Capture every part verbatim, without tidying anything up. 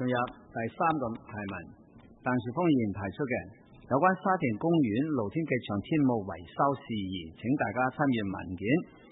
仲有第三個提問，鄧兆豐議員提出嘅有關沙田公園露天劇場天幕維修事宜，請大家參閱文件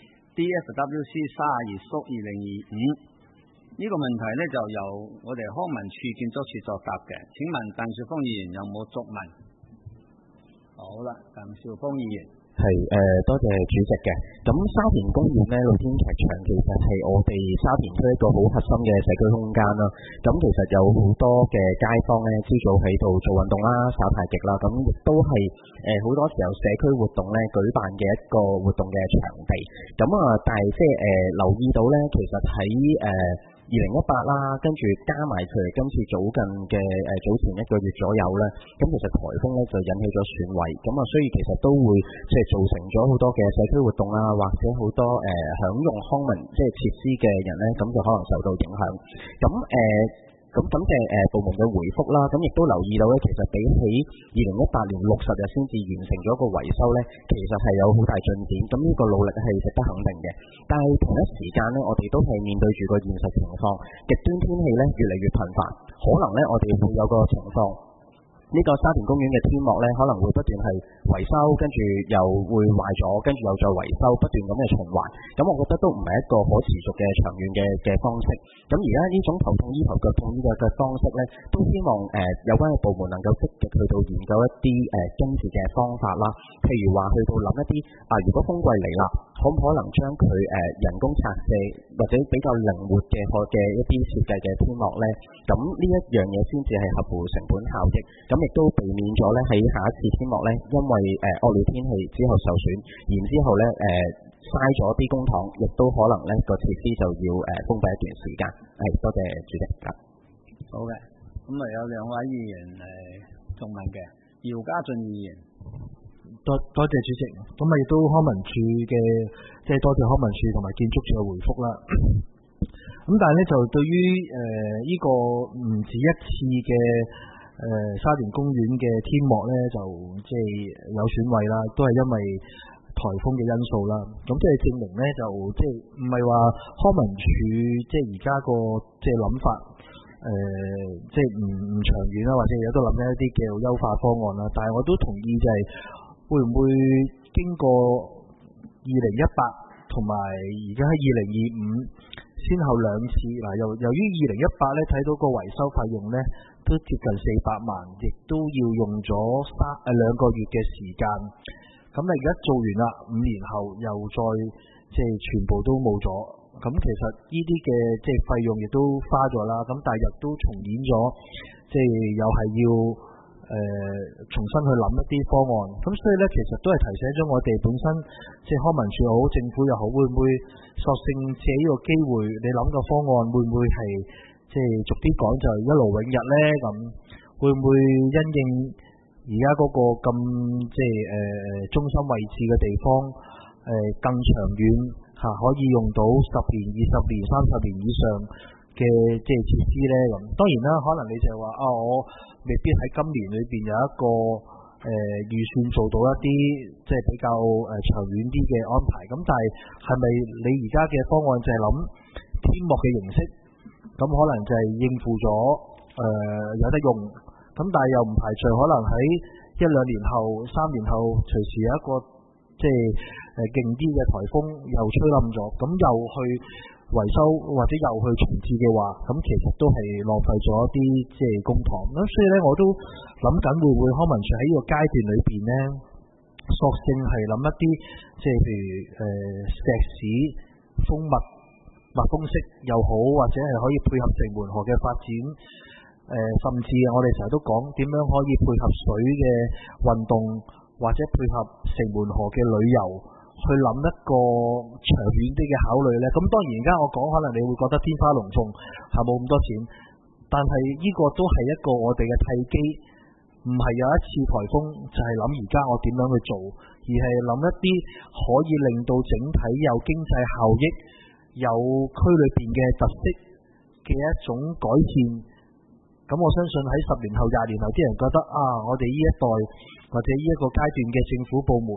D F W C 三十二縮二零二五。呢個問題呢，就由我哋康文署建築署作答嘅。請問鄧兆豐議員有冇作問？好啦，鄧兆豐議員。 係誒、呃，多謝主席嘅。咁沙田公園咧露天劇場其實係我哋沙田區一個好核心嘅社區空間啦。咁其實有好多嘅街坊咧，朝早喺度做運動啦、耍太極啦，咁亦都係誒好多時候社區活動咧舉辦嘅一個活動嘅場地。咁啊，但係即係誒留意到咧，其實喺誒。呃二零一八啦，跟住加埋佢哋今次早近嘅誒早前一個月左右咧，咁其實颱風咧就引起咗損毀，咁啊所以其實都會即係造成咗好多嘅社區活動啊，或者好多誒、呃、享用康文即係設施嘅人咧，咁就可能受到影響。咁誒。呃咁感謝誒部門嘅回覆啦，咁亦都留意到咧，其實比起二零一八年六十日先至完成咗個維修咧，其實係有好大進展。咁呢個努力係值得肯定嘅。但係同一時間咧，我哋都係面對住個現實情況，極端天氣咧越嚟越頻繁，可能咧我哋會有個情況。呢個沙田公園嘅天幕咧，可能會不斷係維修，跟住又會壞咗，跟住又再維修，不斷咁嘅循環。咁我覺得都唔係一個可持續嘅長遠嘅嘅方式。咁而家呢種頭痛醫頭腳痛醫腳嘅方式咧，都希望誒、呃、有關嘅部門能夠積極去到研究一啲誒根治嘅方法啦。譬如話去到諗一啲啊，如果風季嚟啦，可唔可能將佢誒、呃、人工拆卸或者比較靈活嘅嘅一啲設計嘅天幕咧？咁呢一樣嘢先至係合乎成本效益。咁亦都避免咗咧喺下一次天幕咧，因為誒、呃、惡劣天氣之後受損，然之後咧誒嘥咗啲公帑，亦都可能咧個設施就要誒、呃、封閉一段時間。係多謝主席。 好嘅，咁啊有兩位議員誒仲問嘅，姚家俊議員。 多多謝主席，咁啊亦都康文署嘅即係多謝康文署同埋建築署嘅回覆啦。咁但係咧就對於誒呢個唔止一次嘅。誒、呃、沙田公園嘅天幕咧就即係有損毀啦，都係因為颱風嘅因素啦。咁即係證明咧就即係唔係話康文署即係而家個即係諗法誒，即係唔唔長遠啦，或者有都諗緊一啲嘅優化方案啦。但係我都同意就係會唔會經過二零一八同埋而家喺二零二五先後兩次嗱，由由於二零一八咧睇到個維修費用咧。都接近四百萬，亦都要用咗三誒兩個月嘅時間。咁你而家做完啦，五年後又再即係全部都冇咗。咁其實呢啲嘅即係費用亦都花咗啦。咁但係亦都重演咗，即係又係要誒、呃、重新去諗一啲方案。咁所以咧，其實都係提醒咗我哋本身即係康文署又好，政府又好，會唔會索性借呢個機會，你諗個方案會唔會係？即係逐啲講就一勞永逸咧，咁會唔會因應而家嗰個咁即係誒、呃、中心位置嘅地方誒、呃、更長遠嚇、啊、可以用到十年、二十年、三十年以上嘅即係設施咧？咁當然啦，可能你就話啊，我未必喺今年裏邊有一個誒、呃、預算做到一啲即係比較誒、呃、長遠啲嘅安排。咁但係係咪你而家嘅方案就係諗天幕嘅形式？咁可能就係應付咗誒、呃、有得用，咁但係又唔排除可能喺一兩年後、三年後，隨時有一個即係誒勁啲嘅颱風又吹冧咗，咁又去維修或者又去重置嘅話，咁其實都係浪費咗一啲即係公帑。咁所以咧，我都諗緊會唔會康文署喺呢個階段裏邊咧，索性係諗一啲即係譬如誒、呃、石屎蜂蜜。密封式又好，或者係可以配合城門河嘅發展，誒、呃，甚至我哋成日都講點樣可以配合水嘅運動，或者配合城門河嘅旅遊，去諗一個長遠啲嘅考慮呢。咁當然而家我講，可能你會覺得天花龍鳳係冇咁多錢，但係呢個都係一個我哋嘅契機，唔係有一次颱風就係諗而家我點樣去做，而係諗一啲可以令到整體有經濟效益。有區裏邊嘅特色嘅一種改善，咁我相信喺十年後、廿年後，啲人覺得啊，我哋呢一代或者呢一個階段嘅政府部門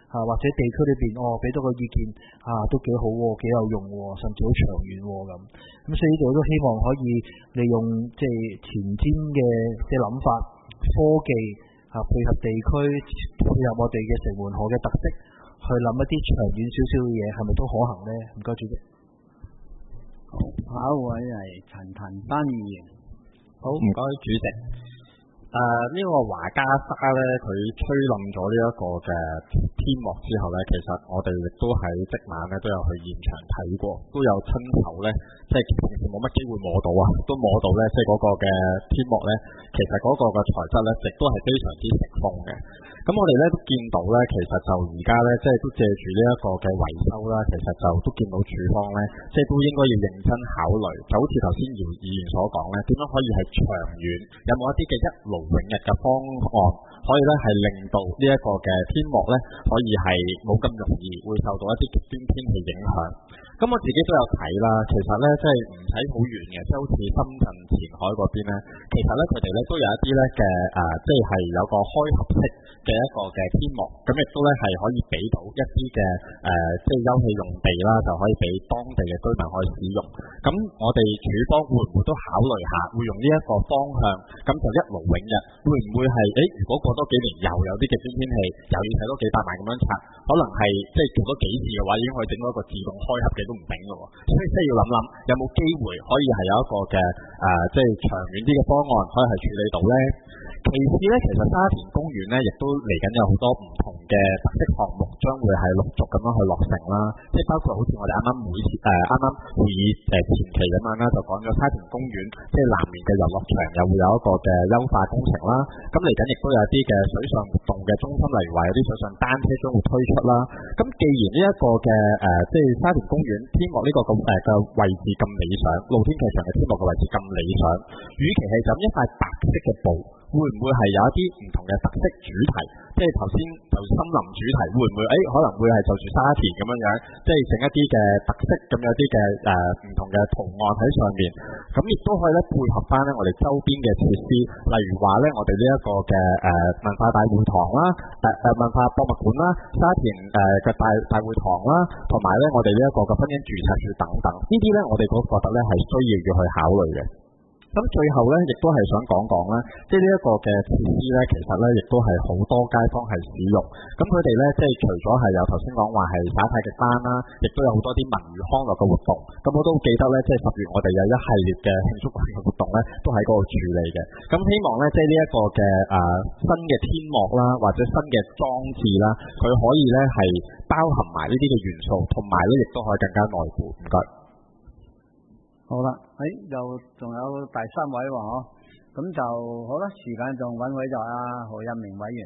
啊，或者地區裏邊哦俾到個意見啊，都幾好喎，幾有用喎，甚至好長遠喎咁。咁所以呢度都希望可以利用即係前瞻嘅嘅諗法、科技啊，配合地區，配合我哋嘅城門河嘅特色，去諗一啲長遠少少嘅嘢，係咪都可行呢？唔該主席。 好，下一位係陳騰班議員。 好，唔該主席。誒、呃、呢、這個華家沙咧，佢吹冧咗呢一個嘅天幕之後咧，其實我哋亦都喺即晚咧都有去現場睇過，都有親手咧，即係平時冇乜機會摸到啊，都摸到咧，即係嗰個嘅天幕咧，其實嗰個嘅材質咧，亦都係非常之食風嘅。咁我哋咧都見到咧，其實就而家咧，即係都借住呢一個嘅維修啦，其實就都見到署方咧，即係都應該要認真考慮，就好似頭先姚議員所講咧，點樣可以係長遠，有冇一啲嘅一勞永逸嘅方案，可以咧係令到呢一個嘅天幕咧，可以係冇咁容易會受到一啲極端天氣影響。咁我自己都有睇啦，其實咧即係唔使好遠嘅，即係好似深圳前海嗰邊咧，其實咧佢哋咧都有一啲咧嘅誒，即係有個開合式嘅一個嘅天幕，咁亦都咧係可以俾到一啲嘅誒，即係休憩用地啦，就可以俾當地嘅居民可以使用。咁我哋署方會唔會都考慮下，會用呢一個方向，咁就一勞永逸，會唔會係誒？如果過多幾年又有啲極端天氣，又要睇多幾百萬咁樣拆，可能係即係做多幾次嘅話，已經可以整到一個自動開合嘅都唔定嘅喎。所以即係要諗諗，有冇機會可以係有一個嘅誒、呃，即係長遠啲嘅方案，可以係處理到咧。其次咧，其實沙田公園咧，亦都嚟緊有好多唔同嘅特色項目，將會係陸續咁樣去落成啦。即係包括好似我哋啱啱每次誒啱啱會議誒前期咁樣啦，就講咗沙田公園即係南面嘅遊樂場又會有一個嘅優化工程啦。咁嚟緊亦都有啲嘅水上活動嘅中心，例如話有啲水上單車將會推出啦。咁既然呢一個嘅誒、呃，即係沙田公園天幕呢個咁誒嘅位置咁理想，露天劇場嘅天幕嘅位置咁理想，與其係就咁一塊白色嘅布，會唔會係有一啲唔同嘅特色主題？即係頭先就森林主題，會唔會誒、哎、可能會係就住沙田咁樣樣，即係整一啲嘅特色，咁有啲嘅誒唔同嘅圖案喺上面，咁亦都可以咧配合翻咧我哋周邊嘅設施，例如話咧我哋呢一個嘅誒文化大會堂啦，誒誒文化博物館啦，沙田誒嘅大大會堂啦，同埋咧我哋呢一個嘅婚姻註冊處等等，呢啲咧我哋都覺得咧係需要要去考慮嘅。咁最後咧，亦都係想講講啦，即係呢一個嘅設施咧，其實咧亦都係好多街坊係使用。咁佢哋咧，即係除咗係有頭先講話係打太極班啦，亦都有好多啲文娛康樂嘅活動。咁我都記得咧，即係十月我哋有一系列嘅慶祝嘅活動咧，都喺嗰度處理嘅。咁希望咧，即係呢一個嘅誒、呃、新嘅天幕啦，或者新嘅裝置啦，佢可以咧係包含埋呢啲嘅元素，同埋咧亦都可以更加內部。唔該。 好啦，誒、哎，又仲有第三位喎，嗬，咁就好啦，時間仲揾位就阿何蔭明委員。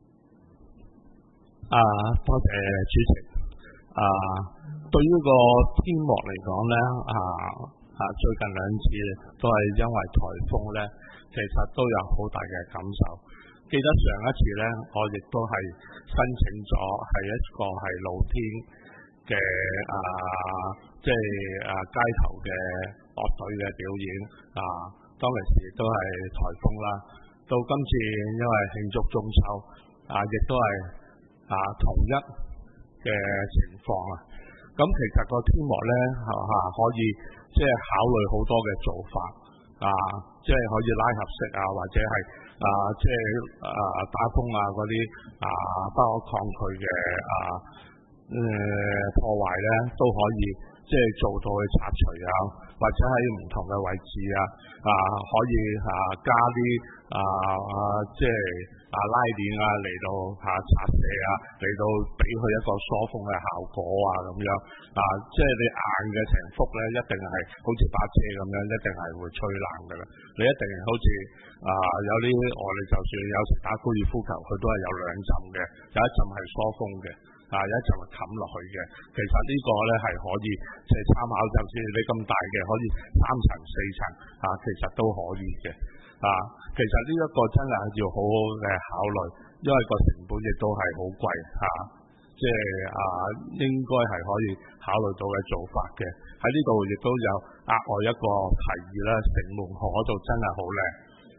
啊，多謝主席。啊，對於個天幕嚟講咧，啊啊，最近兩次都係因為颱風咧，其實都有好大嘅感受。記得上一次咧，我亦都係申請咗係一個係露天嘅啊，即係啊街頭嘅樂隊嘅表演啊，當其時都係颱風啦。到今次因為慶祝中秋啊，亦都係啊同一嘅情況啊。咁其實個天幕咧嚇嚇可以即係考慮好多嘅做法啊，即係可以拉合式啊，或者係啊即係啊打風啊嗰啲啊不可抗拒嘅啊。誒、呃、破壞咧都可以即係做到去拆除啊，或者喺唔同嘅位置啊啊可以啊加啲啊即係啊拉鏈啊嚟到啊拆卸啊，嚟到俾佢一個疏風嘅效果啊咁樣啊，即係你硬嘅成幅咧一定係好似把遮咁樣，一定係會吹爛㗎啦。你一定係好似啊有啲我哋就算有時打高爾夫球，佢都係有兩浸嘅，有一浸係疏風嘅。啊，有一層冚落去嘅，其實呢個咧係可以即係參考，就算你咁大嘅可以三層四層啊，其實都可以嘅。啊，其實呢一個真係要好好嘅考慮，因為個成本亦都係好貴嚇，即係啊應該係可以考慮到嘅做法嘅。喺呢度亦都有額外一個提議啦，城門河嗰度真係好靚。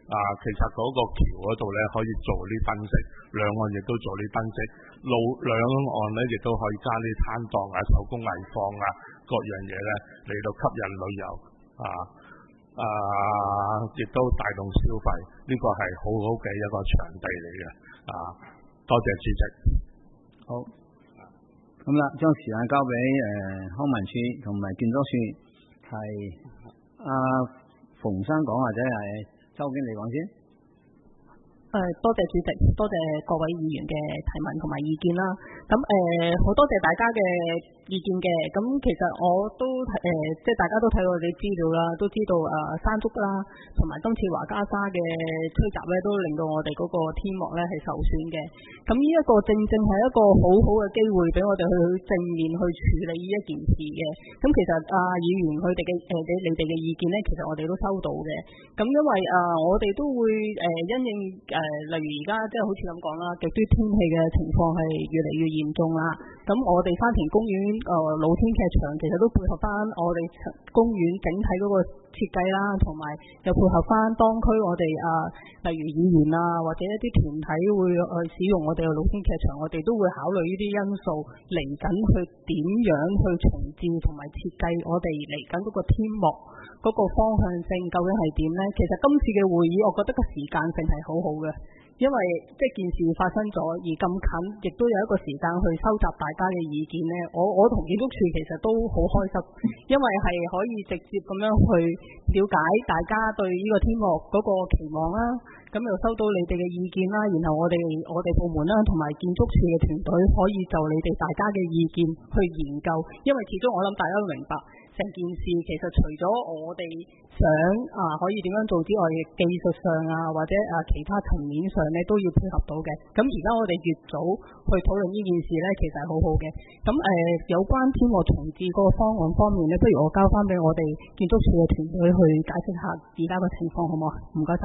啊，其實嗰個橋嗰度咧可以做呢分析，兩岸亦都做呢分析，路兩岸咧亦都可以加啲攤檔啊、手工藝坊啊各樣嘢咧嚟到吸引旅遊啊啊，亦都帶動消費，呢、這個係好好嘅一個場地嚟嘅啊！多謝主席。 好，咁啦，將時間交俾誒、呃、康文署同埋建築署，係阿馮生講或者係周經理講先。 誒，多謝主席，多謝各位議員嘅提問同埋意見啦。咁誒，好、呃、多謝大家嘅意見嘅。咁其實我都誒、呃，即係大家都睇過我哋資料啦，都知道誒、呃、山竹啦，同埋今次華家沙嘅吹襲咧，都令到我哋嗰個天幕咧係受損嘅。咁呢一個正正係一個好好嘅機會，俾我哋去正面去處理呢一件事嘅。咁其實啊，議員佢哋嘅誒你你哋嘅意見咧，其實我哋都收到嘅。咁因為啊、呃，我哋都會誒、呃、因應誒、呃，例如而家即係好似咁講啦，極端天氣嘅情況係越嚟越嚴重啦。咁我哋沙田公園誒、呃、露天劇場其實都配合翻我哋公園整體嗰個設計啦，同埋又配合翻當區我哋啊、呃，例如議員啊或者一啲團體會去使用我哋嘅露天劇場，我哋都會考慮呢啲因素嚟緊去點樣去重建同埋設計我哋嚟緊嗰個天幕嗰個方向性究竟係點呢？其實今次嘅會議，我覺得個時間性係好好嘅。因為即係件事發生咗而咁近，亦都有一個時間去收集大家嘅意見呢。我我同建築署其實都好開心，因為係可以直接咁樣去了解大家對呢個天幕嗰個期望啦。咁又收到你哋嘅意見啦，然後我哋我哋部門啦同埋建築署嘅團隊可以就你哋大家嘅意見去研究，因為始終我諗大家都明白成件事其實除咗我哋想啊可以點樣做之外，技術上啊或者啊其他層面上咧都要配合到嘅。咁而家我哋越早去討論呢件事咧，其實係好好嘅。咁誒、呃、有關天幕重置嗰個方案方面咧，不如我交翻俾我哋建築署嘅團隊去解釋下而家個情況好唔好啊？唔該晒。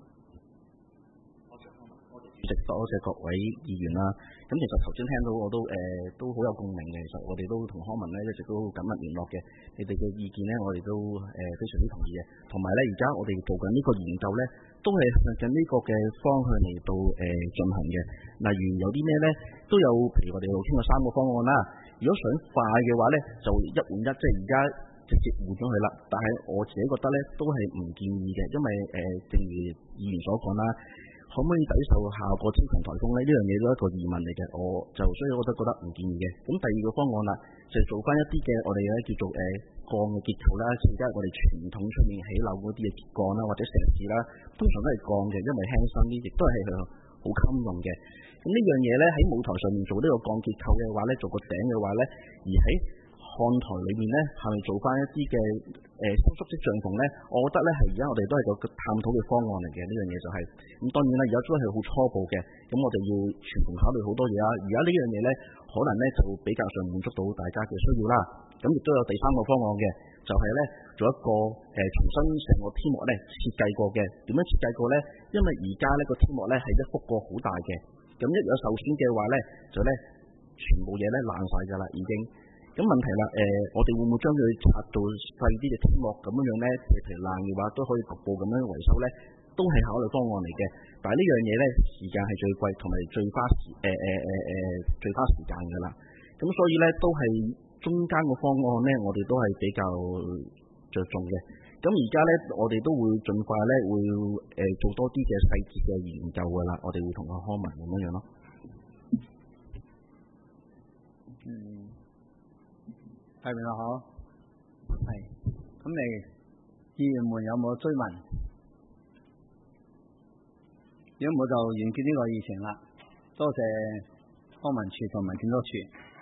多謝各位議員啦。咁其實頭先聽到我都誒、呃、都好有共鳴嘅。其實我哋都同康文咧一直都緊密聯絡嘅。你哋嘅意見咧，我哋都誒、呃、非常之同意嘅。同埋咧，而家我哋做緊呢個研究咧，都係向緊呢個嘅方向嚟到誒進行嘅。例如有啲咩咧，都有譬如我哋又傾過三個方案啦。如果想快嘅話咧，就一換一，即係而家直接換咗佢啦。但係我自己覺得咧，都係唔建議嘅，因為誒、呃、正如議員所講啦。可唔可以抵受下個超強颱風呢？呢樣嘢都係一個疑問嚟嘅，我就所以我都覺得唔建議嘅。咁第二個方案啦，就係、做翻一啲嘅我哋咧叫做誒鋼嘅結構啦，而家我哋傳統出面起樓嗰啲嘅鐵鋼啦，或者石屎啦，通常都係鋼嘅，因為輕身啲，亦都係好襟用嘅。咁呢樣嘢咧喺舞台上面做呢個鋼結構嘅話咧，做個頂嘅話咧，而喺看台裏面咧，係咪做翻一啲嘅誒收縮式帳篷咧？我覺得咧係而家我哋都係個探討嘅方案嚟嘅。呢樣嘢就係、是、咁，當然啦，而家都係好初步嘅。咁我哋要全盤考慮好多嘢啦。而家呢樣嘢咧，可能咧就比較上滿足到大家嘅需要啦。咁亦都有第三個方案嘅，就係、是、咧做一個誒、呃、重新成個天幕咧設計過嘅。點樣設計過咧？因為而家呢個天幕咧係一幅個好大嘅，咁一有受損嘅話咧，就咧全部嘢咧爛晒㗎啦，已經。咁問題啦，誒、呃，我哋會唔會將佢拆到細啲嘅天幕咁樣樣咧？譬如爛嘅話，都可以局部咁樣維修咧，都係考慮方案嚟嘅。但係呢樣嘢咧，時間係最貴，同埋最花時誒誒誒誒最花時間㗎啦。咁所以咧，都係中間個方案咧，我哋都係比較着重嘅。咁而家咧，我哋都會盡快咧，會誒、呃、做多啲嘅細節嘅研究㗎啦。我哋會同個康文咁樣樣咯。 嗯。係咪啊？好，係。咁你議員們有冇追問？如果冇就完結呢個議程啦。多謝康文署同埋建築署。